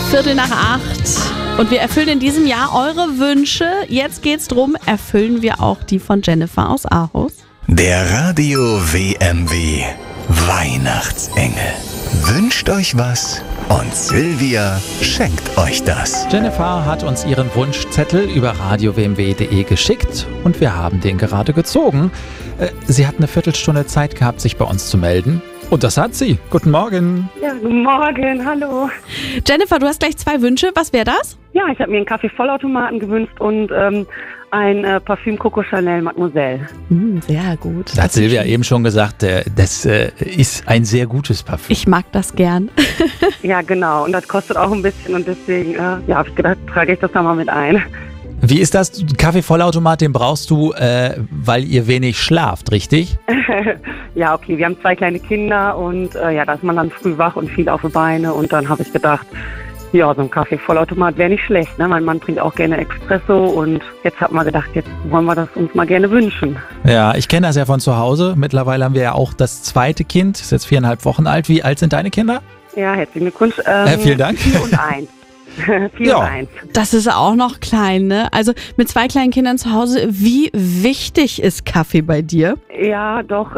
7:15. Und wir erfüllen in diesem Jahr eure Wünsche. Jetzt geht's drum, erfüllen wir auch die von Jennifer aus Aarhus? Der Radio WMW Weihnachtsengel wünscht euch was und Silvia schenkt euch das. Jennifer hat uns ihren Wunschzettel über radiowmw.de geschickt und wir haben den gerade gezogen. Sie hat eine Viertelstunde Zeit gehabt, sich bei uns zu melden. Und das hat sie. Guten Morgen. Ja, guten Morgen, hallo. Jennifer, du hast gleich 2 Wünsche. Was wäre das? Ja, ich habe mir einen Kaffee-Vollautomaten gewünscht und ein Parfüm Coco Chanel Mademoiselle. Sehr gut. Da hat Silvia eben schon gesagt, das ist ein sehr gutes Parfüm. Ich mag das gern. Ja, genau. Und das kostet auch ein bisschen und deswegen habe ich gedacht, trage ich das da mal mit ein. Wie ist das? Kaffee-Vollautomat, den brauchst du, weil ihr wenig schlaft, richtig? Ja, okay, wir haben 2 kleine Kinder und da ist man dann früh wach und viel auf die Beine und dann habe ich gedacht, ja, so ein Kaffee-Vollautomat wäre nicht schlecht, ne? Mein Mann trinkt auch gerne Espresso und jetzt hat man gedacht, jetzt wollen wir das uns mal gerne wünschen. Ja, ich kenne das ja von zu Hause. Mittlerweile haben wir ja auch das zweite Kind, ist jetzt 4,5 Wochen alt. Wie alt sind deine Kinder? Ja, herzlichen Glückwunsch. Vielen Dank. 4 und 1. 4 Ja. und 1. Das ist auch noch klein, ne? Also mit 2 kleinen Kindern zu Hause, wie wichtig ist Kaffee bei dir? Ja, doch.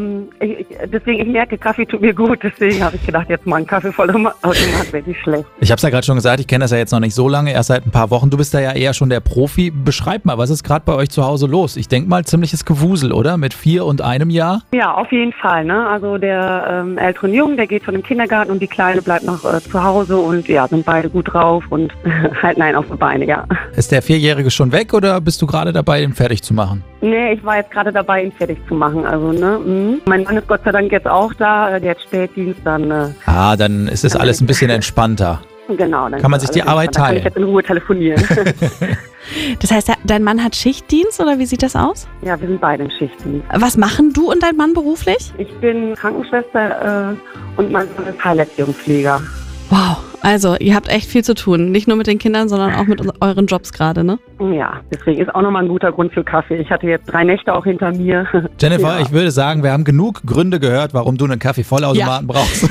Ich merke, Kaffee tut mir gut. Deswegen habe ich gedacht, jetzt mal ein Kaffee-Vollautomat wäre nicht schlecht. Ich habe es ja gerade schon gesagt, ich kenne das ja jetzt noch nicht so lange, erst seit ein paar Wochen. Du bist da ja eher schon der Profi. Beschreib mal, was ist gerade bei euch zu Hause los? Ich denke mal, ziemliches Gewusel, oder? Mit 4 und 1 Jahr? Ja, auf jeden Fall. Ne? Also der ältere Junge, der geht schon im Kindergarten und die Kleine bleibt noch zu Hause und ja, sind beide gut drauf und halten einen auf die Beine, ja. Ist der 4-Jährige schon weg oder bist du gerade dabei, ihn fertig zu machen? Nee, ich war jetzt gerade dabei, ihn fertig zu machen. Also, ne? Mein Mann ist Gott sei Dank jetzt auch da, der hat Spätdienst, dann... Dann ist es alles ein bisschen entspannter. Genau. Dann Kann man sich die Arbeit dann kann ich teilen? jetzt in Ruhe telefonieren. Das heißt, dein Mann hat Schichtdienst oder wie sieht das aus? Ja, wir sind beide im Schichtdienst. Was machen du und dein Mann beruflich? Ich bin Krankenschwester und mein Mann ist Heilerziehungspfleger. Wow, also ihr habt echt viel zu tun. Nicht nur mit den Kindern, sondern auch mit euren Jobs gerade, ne? Ja, deswegen ist auch nochmal ein guter Grund für Kaffee. Ich hatte jetzt 3 Nächte auch hinter mir. Jennifer, Ja. ich würde sagen, wir haben genug Gründe gehört, warum du einen Kaffee-Vollautomaten brauchst.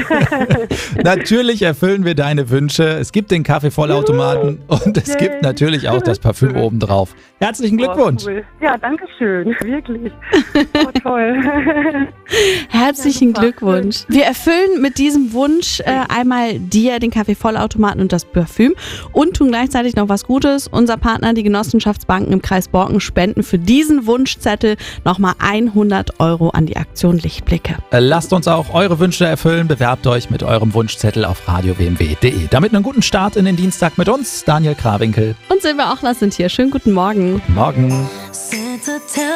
Natürlich erfüllen wir deine Wünsche. Es gibt den Kaffee-Vollautomaten und es gibt natürlich auch das Parfüm obendrauf. Herzlichen Glückwunsch. Oh, cool. Ja, danke schön. Wirklich. Oh, toll. Herzlichen super. Glückwunsch. Wir erfüllen mit diesem Wunsch einmal dir den Kaffee-Vollautomaten und das Parfüm und tun gleichzeitig noch was Gutes. Unser Partner, die Genossenschaftsbanken im Kreis Borken, spenden für diesen Wunschzettel nochmal 100 € an die Aktion Lichtblicke. Lasst uns auch eure Wünsche erfüllen. Bewerbt euch mit eurem Wunschzettel auf radiowmw.de. Damit einen guten Start in den Dienstag mit uns, Daniel Krawinkel. Und Silvia Ochler sind hier. Schönen guten Morgen. Guten Morgen.